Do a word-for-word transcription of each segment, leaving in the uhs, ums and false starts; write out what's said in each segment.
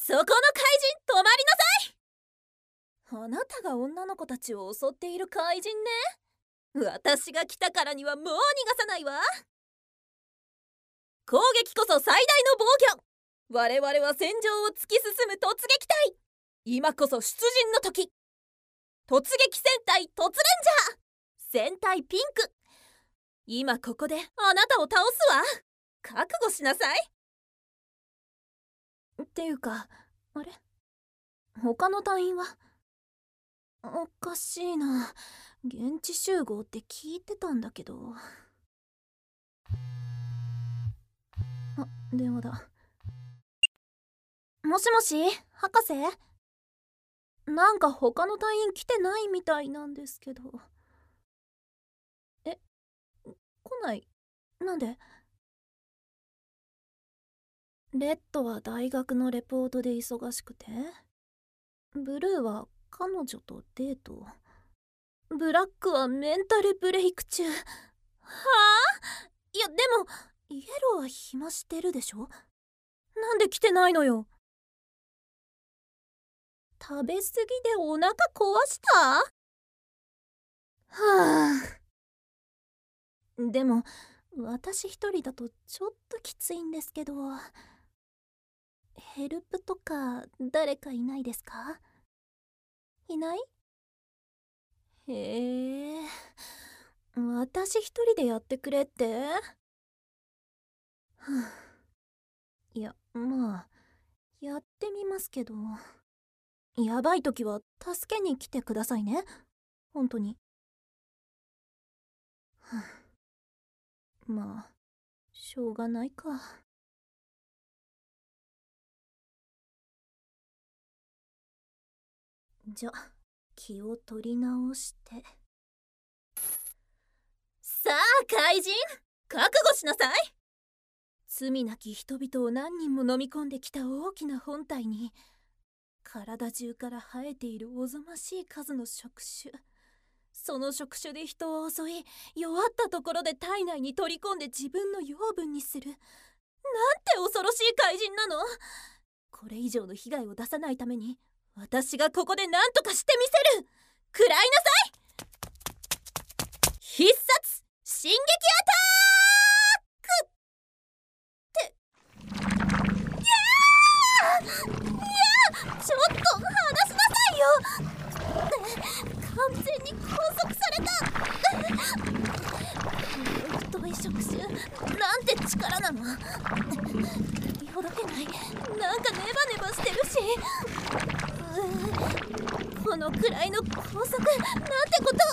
そこの怪人止まりなさい。あなたが女の子たちを襲っている怪人ね。私が来たからにはもう逃がさないわ。攻撃こそ最大の防御。我々は戦場を突き進む突撃隊。今こそ出陣の時。突撃戦隊突レンジャー戦隊ピンク。今ここであなたを倒すわ。覚悟しなさい。っていうか、あれ？他の隊員は？おかしいな。現地集合って聞いてたんだけど。あ、電話だ。もしもし、博士？なんか他の隊員来てないみたいなんですけど。え、来ない？なんで？レッドは大学のレポートで忙しくて、ブルーは彼女とデート、ブラックはメンタルブレイク中。はあ？いやでもイエローは暇してるでしょ。なんで来てないのよ。食べ過ぎでお腹壊した？はあ。でも私一人だとちょっときついんですけど、ヘルプとか誰かいないですか？いない？へえ、私一人でやってくれって？はあ、いや、まあやってみますけど、やばい時は助けに来てくださいね、本当に。はあ、まあしょうがないか。じゃ、気を取り直して。さあ怪人、覚悟しなさい。罪なき人々を何人も飲み込んできた大きな本体に、体中から生えているおぞましい数の触手。その触手で人を襲い、弱ったところで体内に取り込んで自分の養分にする。なんて恐ろしい怪人なの。これ以上の被害を出さないために、私がここで何とかしてみせる。食らいなさい。必殺進撃アタックって。いやーいやーちょっと離しなさいよ。完全に拘束された。太い触手なんて力なの。ほどけない。なんかネバネバしてるし、このくらいの拘束なんてこと。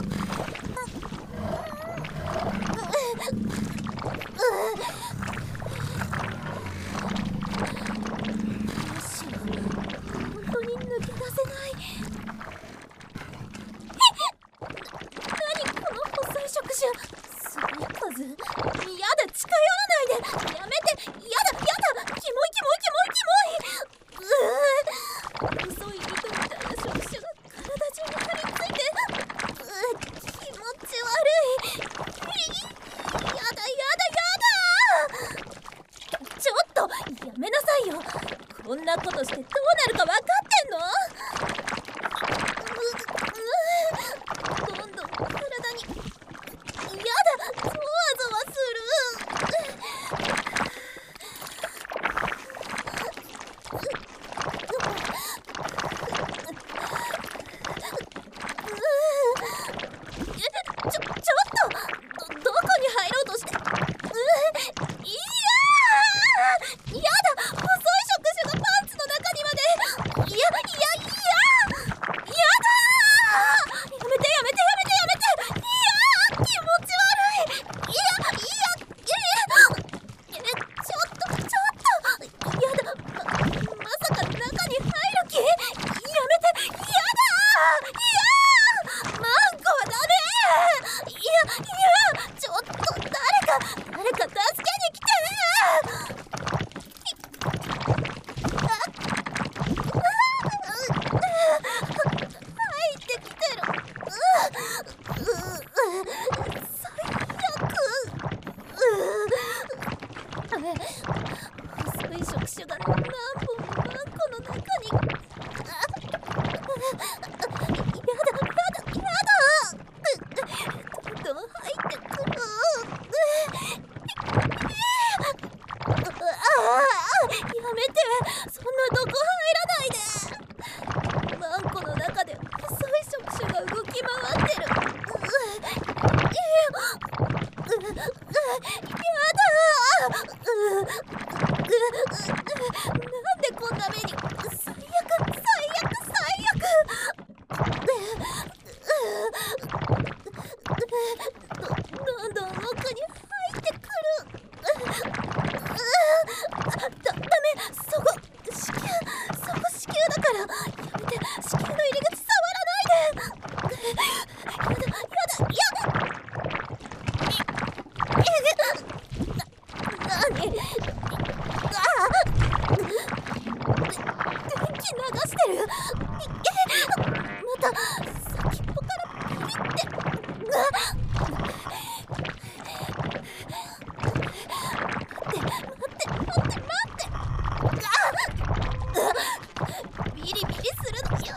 こんなことしてどうなるか分かってんの？どんどん体にやだ、ゾワゾワする。ちょ、ちょっと ど, どこに入ろうとして。いやーやだ、細い触手がパンツの中にまで。いやなんでこんな目に。最悪最悪最悪。どどんどん奥に入ってくる。だダメ、そこ子宮、そこ子宮だから。やめて、子宮の入り口触らないで。やだやだやだ。な、なに。電気流してる。また先っぽからピリって。待って待って待って待って。ビリビリするのやめて。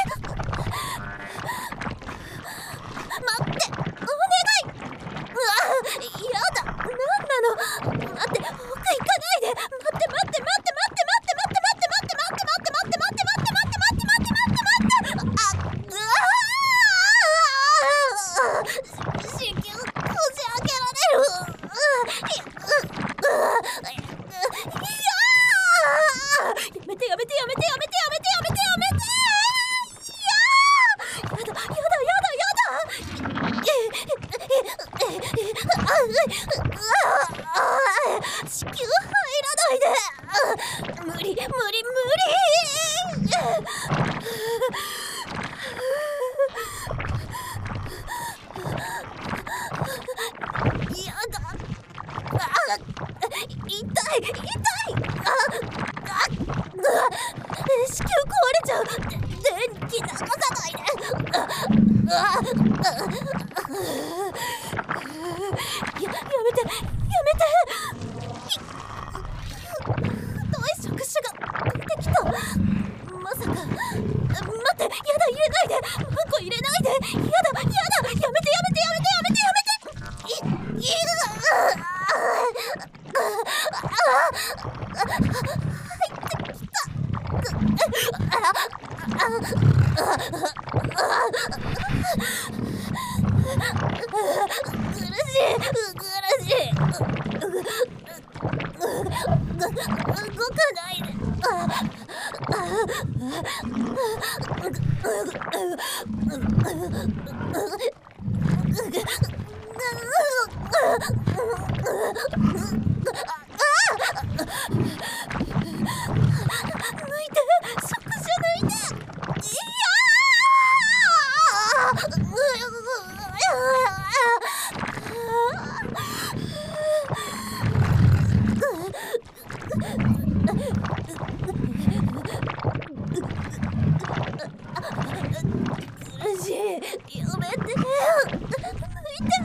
待って、お願い。うわ、やだ、なんなの。待って、奥行かないで。待って待って待って待って待って待って待って待って待って待って待って待って待って待って待って待って待って待って待って。あ、うわー、子宮こじ開けられる。やめてやめてやめてやめてやめてやめてやめて。いやー、やだやだやだやだ。子宮入らないで。無理無理無理。やだ。あ、痛い痛い。ああ、子宮壊れちゃう。電気流さないで。ああ、や、やめてやめて。太い触手が出てきた。まさか。待って、やだ、入れないで。マンコ入れないで。やだやだ、やめてやめてやめてやめてやめてやめて。い、い苦しい苦しい。動かないで。抜いて、触手抜いて。いやー、苦しい。やめて、抜いて。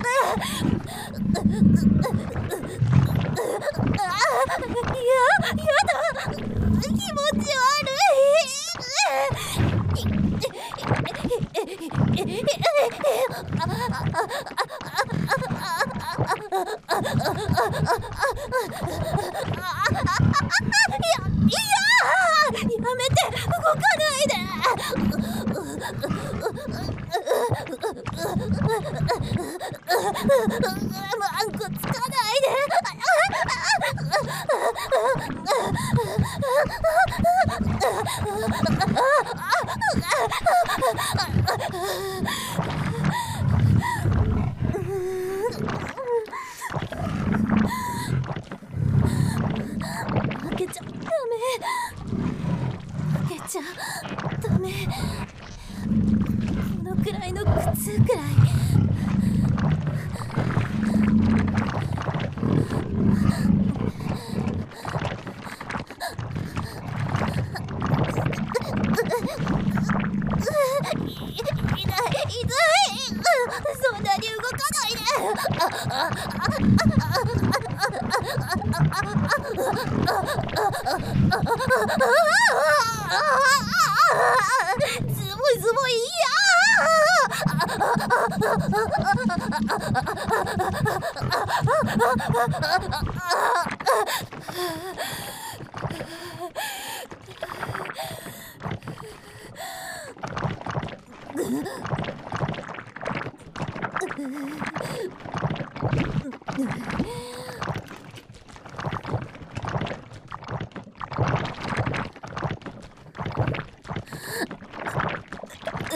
いや、やだ、気持ち悪い。いや、やめて、動かないで。マンコつかないで。開けちゃダメ。開けちゃダメ。このくらいの苦痛くらい。そんなに動かないで。ズボイズボイ、いや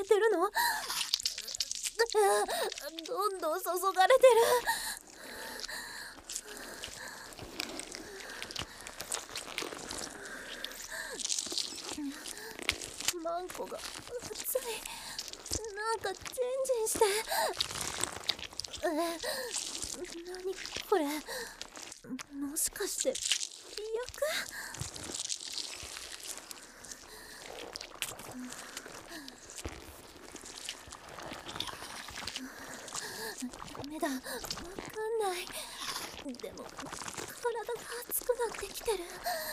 れてるの？どんどん注がれてる。マンコが熱い。なんかジンジンして。え、何これ。もしかして美薬？ダメだ、わかんない。でも体が熱くなってきてる。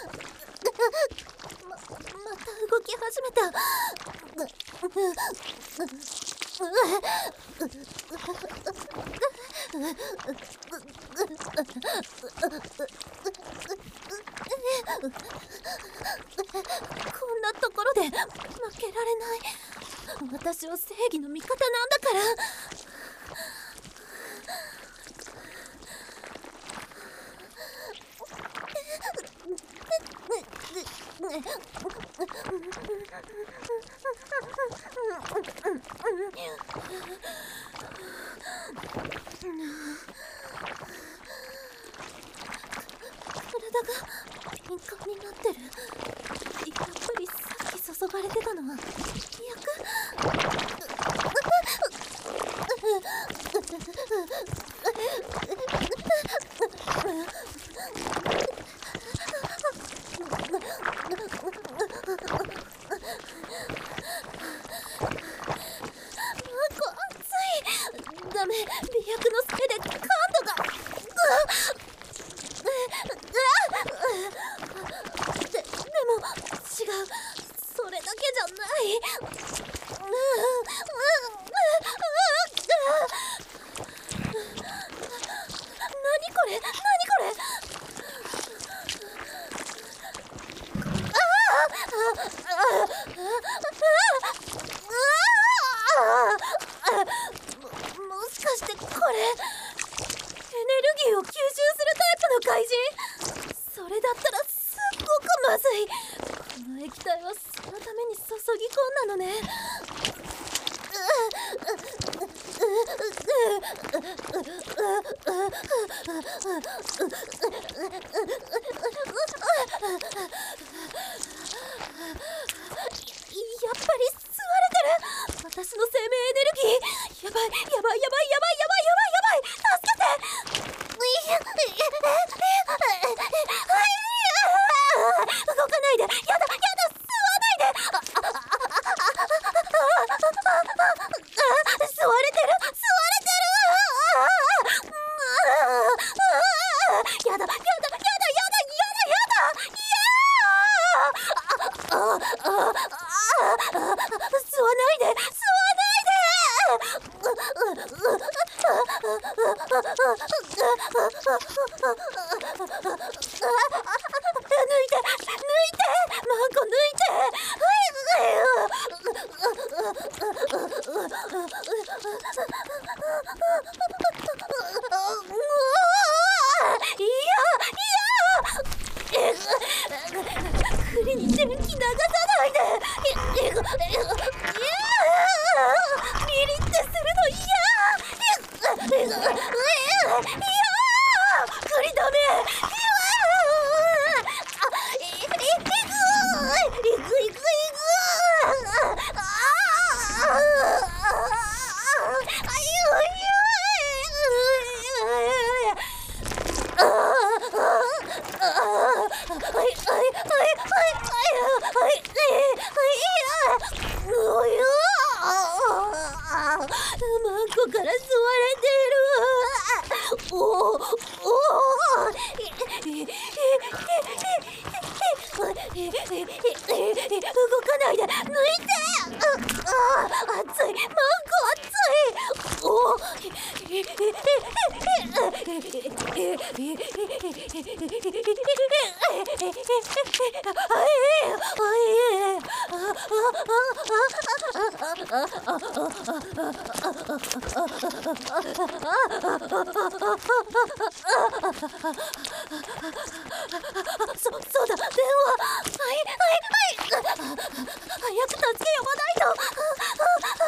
ま、また動き始めた。こんなところで負けられない。私は正義の味方なんだから。体が敏感になってる。やっぱりさっき注がれてたのは飛躍？ダメ、美薬のせいで感度が。で、でも違う、それだけじゃない。何これ、何これ。もしかしてこれエネルギーを吸収するタイプの怪人？それだったらすっごくまずい。この液体はそのために注ぎ込んだのね。やっぱり吸われてる。私の生命エネルギー。やばいやばいやばいやばいやばいやばいやばい。助けて。動かないで。やだやだ、吸わないで。吸われてる吸われてる。やだやだやだやだやだやだやだ。吸わないで吸わないで。抜いて抜いて、マンコ抜いて。いやいや、栗に電気流さないで。ビリってするの嫌。いや栗ダメ。マンコから吸われてる。おおおお。動かないで。抜いて。ああ、熱い。マンコ熱い。おお。そ、そうだ、電話。はいはいはい。早く助け呼ばないと。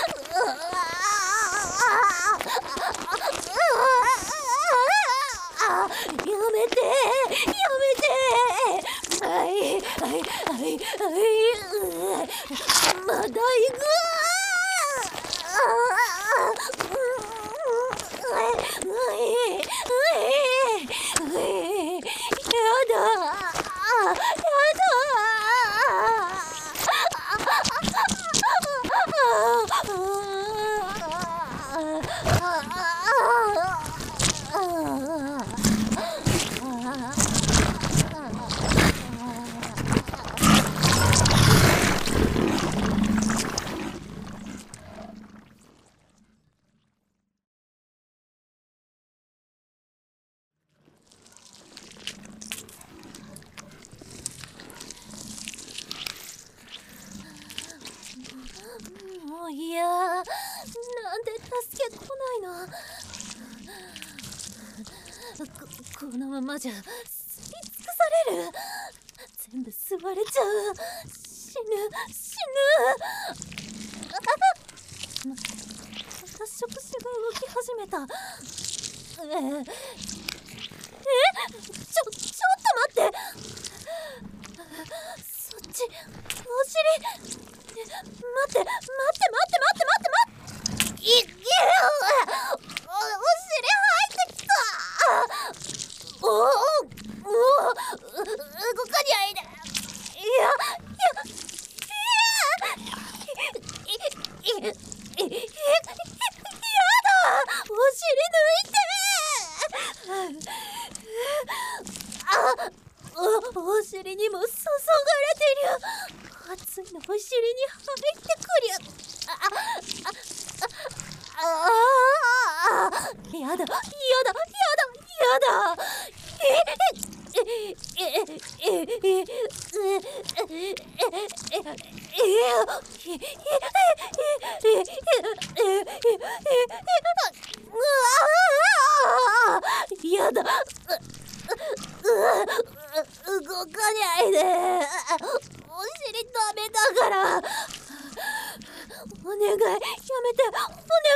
やめてやめて。はいはいはいはい。まだ行く。やだやだ。もういや、なんで助け来ないの。こ, このままじゃ吸い尽くされる。全部吸われちゃう。死ぬ死ぬ。ま, また触手が動き始めた。ええちょちょっと待って。そっちお尻。待って待って待って待って待って待って。いいお, お尻入ってきた。おおおお動かにゃいいね。いやいやいやえ、やだ、お尻抜いて。あ、お、お尻にも注がれてる。熱いのお尻に入ってくりゃ。ああああ、やだやだやだやだ。えええええええやだ。動かないで。お尻ダメだから。お願いやめて、お願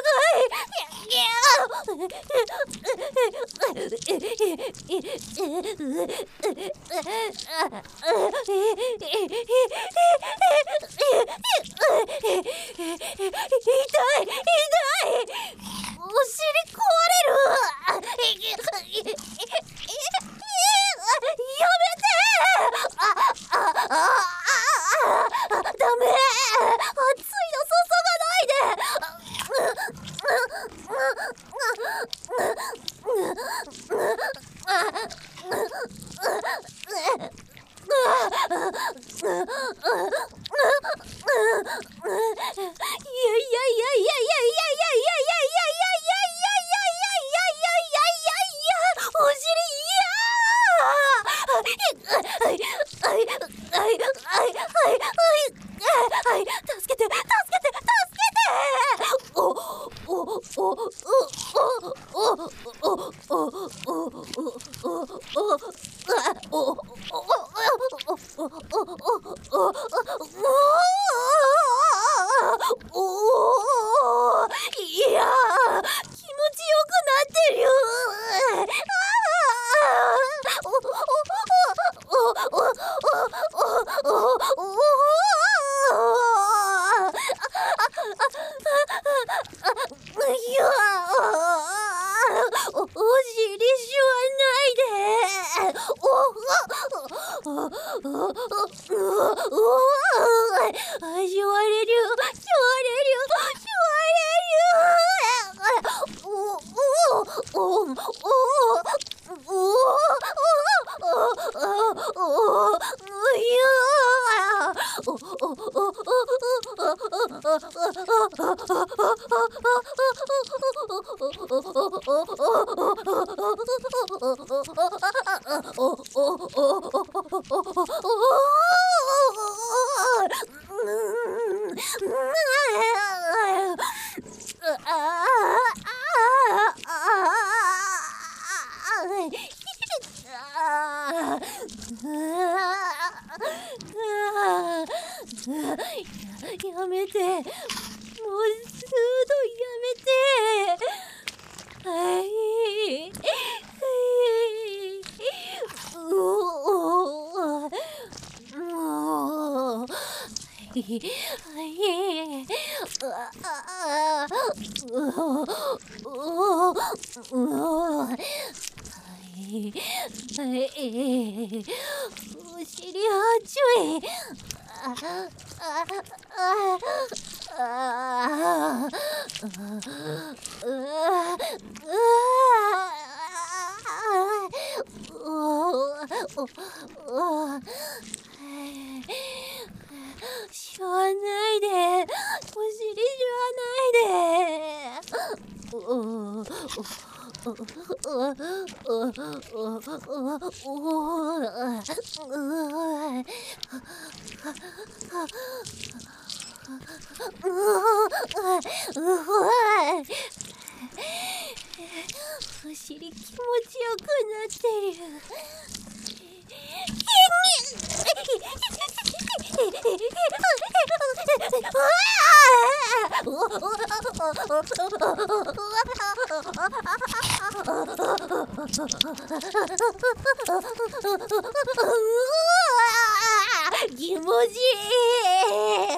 やめて、もうすぐやめて。はいもうお尻はちょい。しょわないで、お尻しょわないで。お尻気持ちよくなってる。気持ちいい。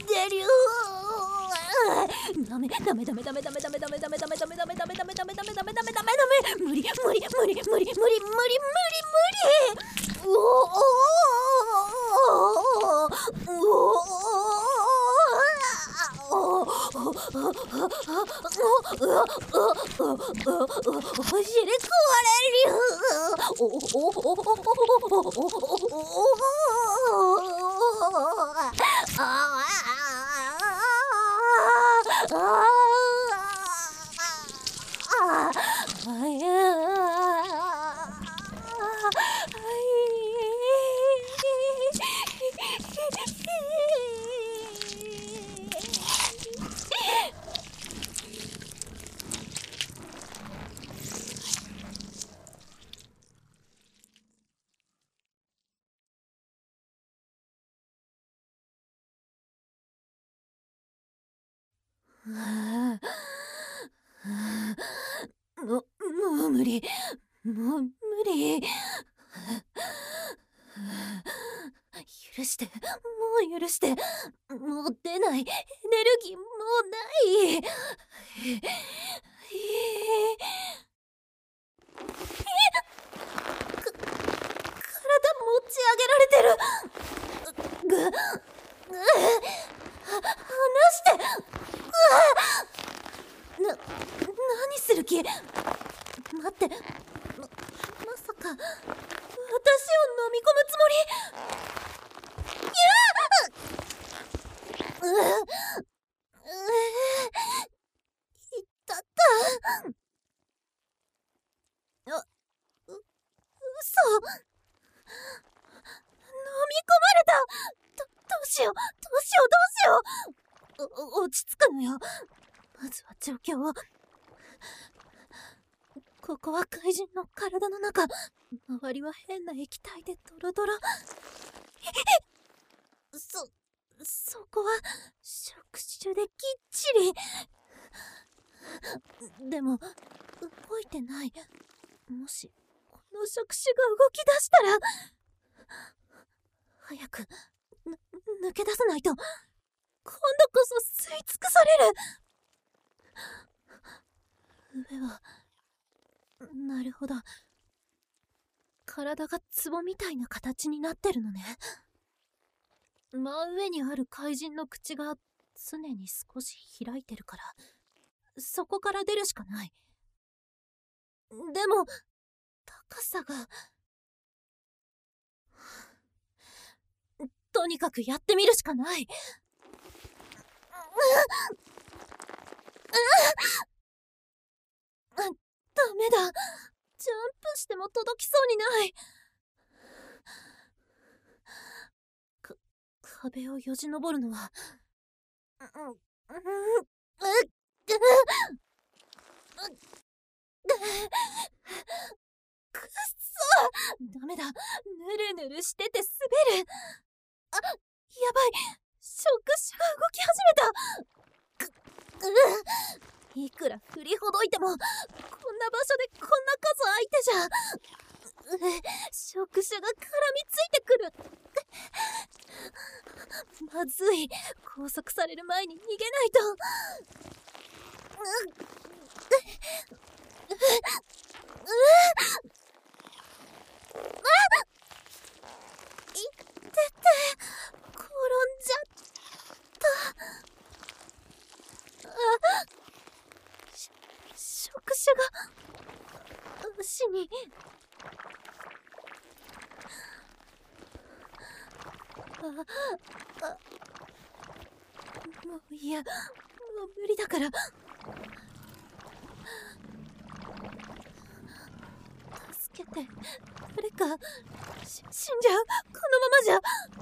出る。ダメダメダメダメダメダメダメダメダメダメダメダメダメダメダメダメダメダメダメ無理無理無理無理無理無理無理無理無理うおおしれ壊れる。もう、もう無理。もう無理。許して、もう許して。もう出ない。エネルギーもうない。か、体持ち上げられてる。ぐ、ぐ、離して。な、何する気？待って、ま、まさか私を飲み込むつもり？いやううういたったあ、う、嘘飲み込まれた。ど、どうしようどうしようどうしよう。お、落ち着くのよ。まずは状況を。ここは怪人の体の中。周りは変な液体でドロドロ。そ、そこは触手できっちり。でも動いてない。もしこの触手が動き出したら、早くぬ抜け出さないと今度こそ吸い尽くされる。上は、なるほど、体が壺みたいな形になってるのね。真上にある怪人の口が常に少し開いてるから、そこから出るしかない。でも高さが、とにかくやってみるしかない。ダメだ。 ジャンプしても届きそうにない。か壁をよじ登るのはうんうんくっそ、ダメだ、ぬるぬるしてて滑る。あ、やばい、触手が動き始めた。くういくら振りほどいてもこんな場所でこんな数相手じゃ触手が絡みついてくる。まずい、拘束される前に逃げないと。いってて、転んじゃった。あ、し触手が足に。ああ、もういや、もう無理だから。助けて、誰か。し死んじゃう、このままじゃ。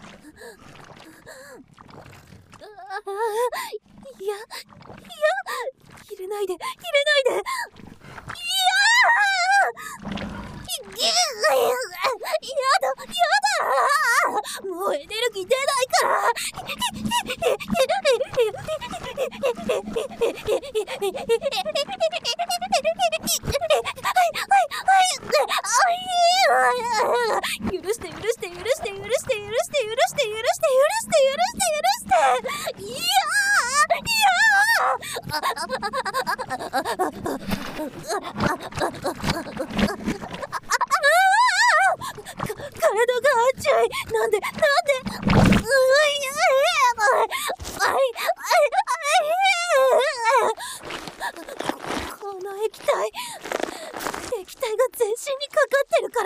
ああ、いやいや、入れないで、入れないで。いやー、やだやだ、もうエネルギー出ないから。許して許して許して許して許して許して許して許して許して許して許して。いや体が熱い。なんでなんで。ういこの液体液体が全身にかかってるから。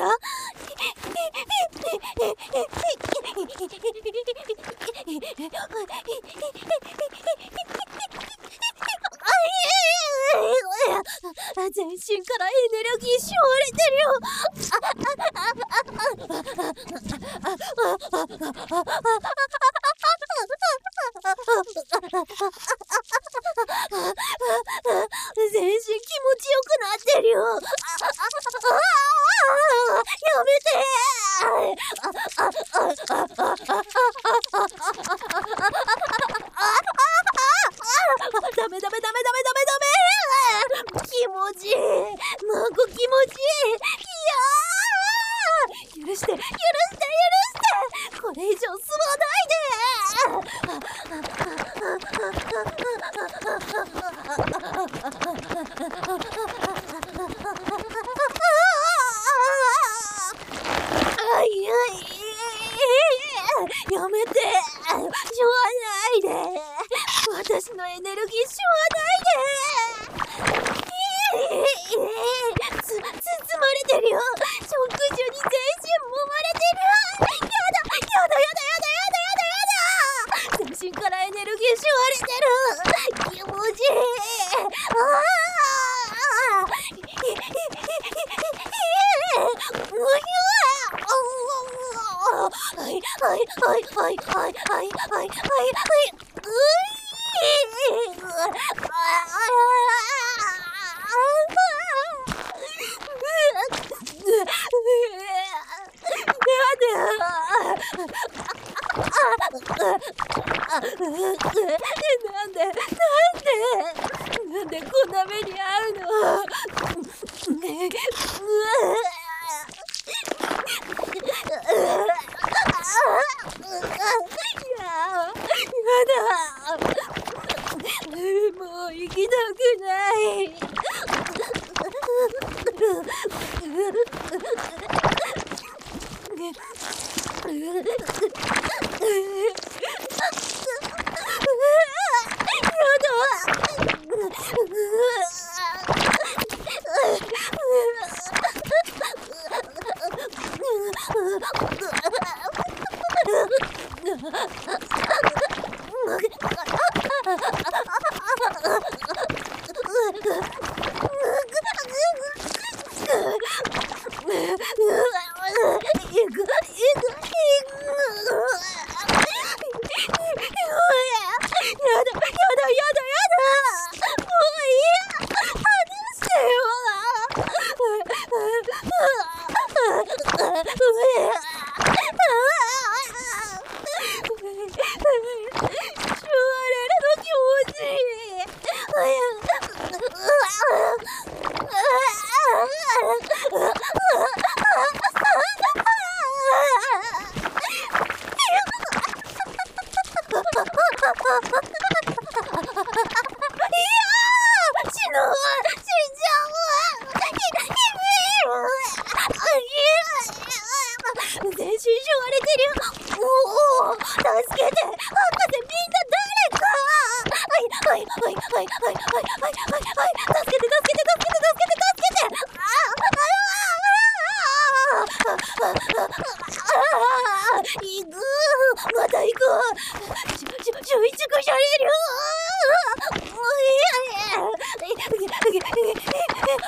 全身からエネルギーしおれてるよ。全身気持ちよくなってるよ。やめて。ダメダメダメダメダメダメ。気持ちいい、なんか気持ちいい。いやー、許して許して許して、これ以上吸わないで。やめて、しょわないで。私のエネルギーしょわないで。つ、包まれてるよ。触手に全身揉まれてる。やだやだやだやだやだやだやだ。全身からエネルギーしわれてる。気持ちいい。ああ、はいはいはいはいはいはいはいはいはい。ういー。なんでなんでなんでこんな目に遭うの。もう行きたくない。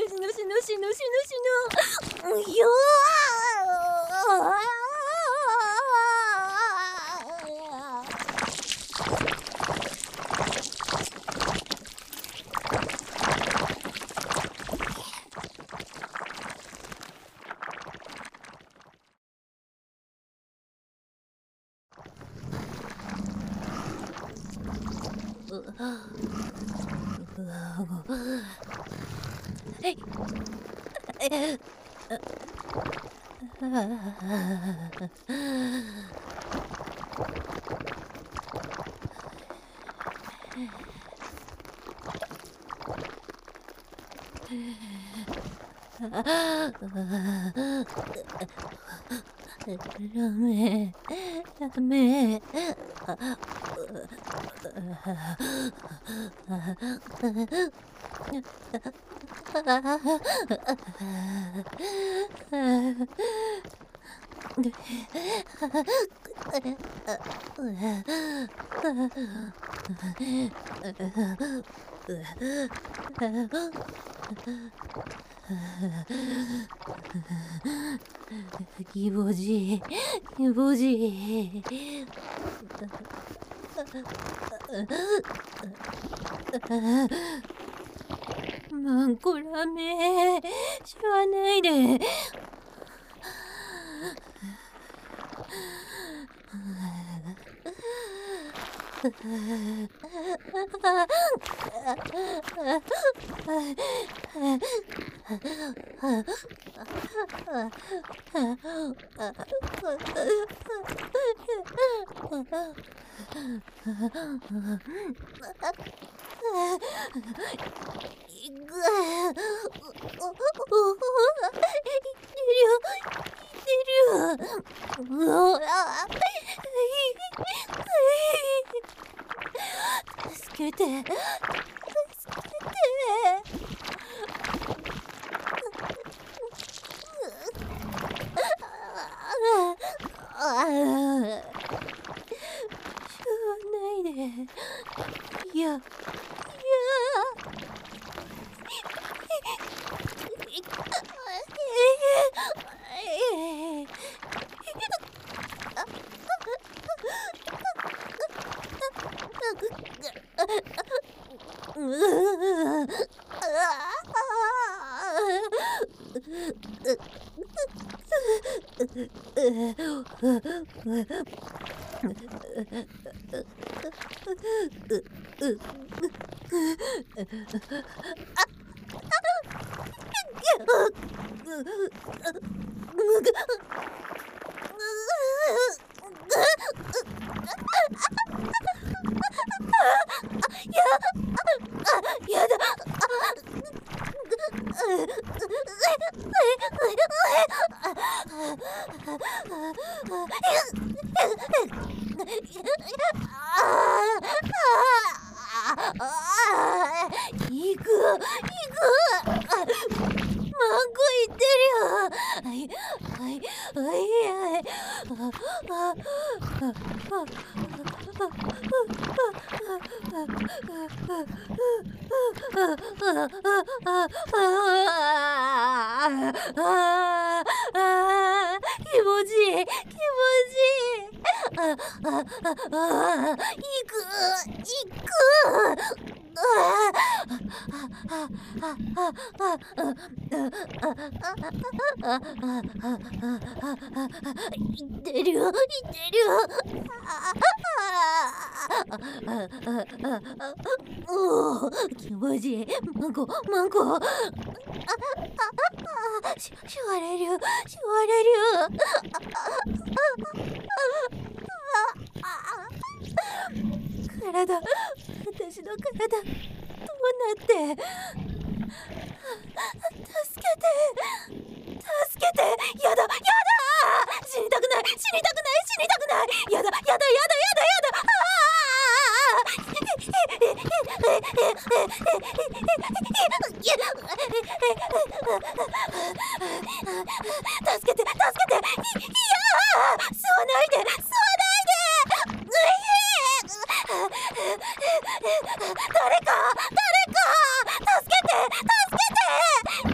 しのしのしのしのしのしのよラメラメギボジギボジマンコラメしわないで助けて助けてしょうないでいやいややだいってるよ。はいはいはいはい。あああ、気持ちいい気持ちいい。ああああ、行く行く。あああああ言ってるよ言ってるよ。おお、気持ちいい。マンコマンコ。ししわれるしわれる。体、私の体どうなって。助けて助けて。やだやだ、死にたくない死にたくない死にたくない。やだやだやだやだやだ。ああ、助けて助けて。いや、吸わないで吸わないで。誰か誰か助けて助けて。い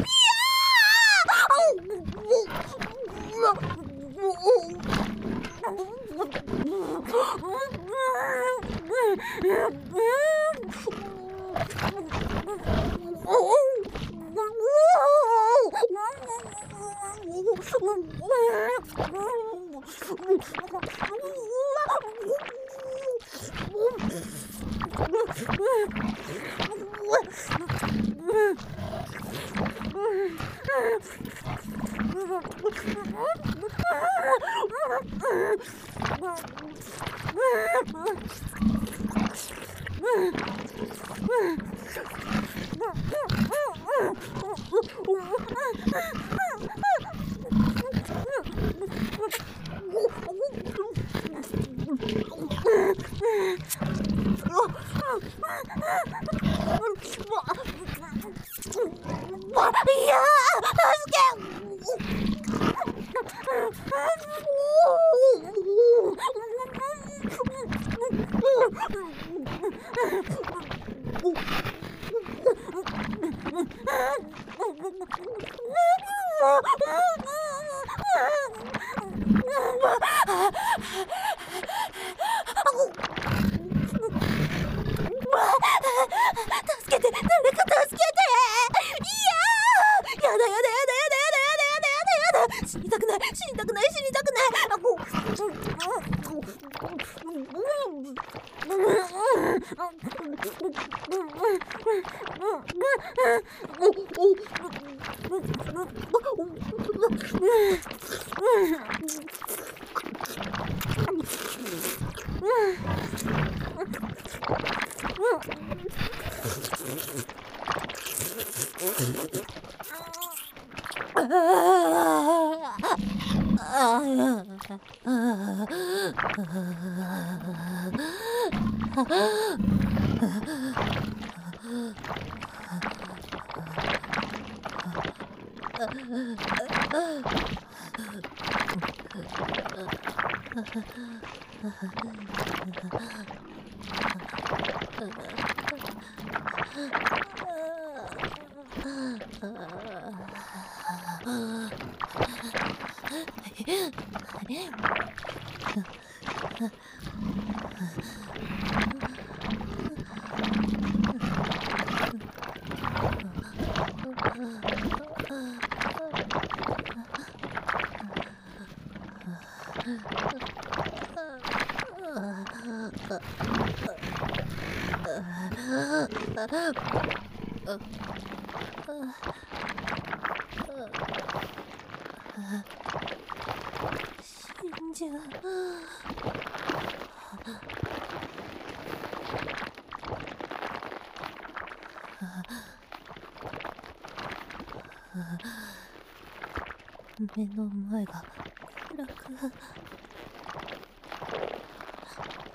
や助け。助けて誰か助けて。いや、やだやだやだやだやだやだやだやだやだ。死にたくない死にたくない死にたくない。死んじゃう。目の前が暗く。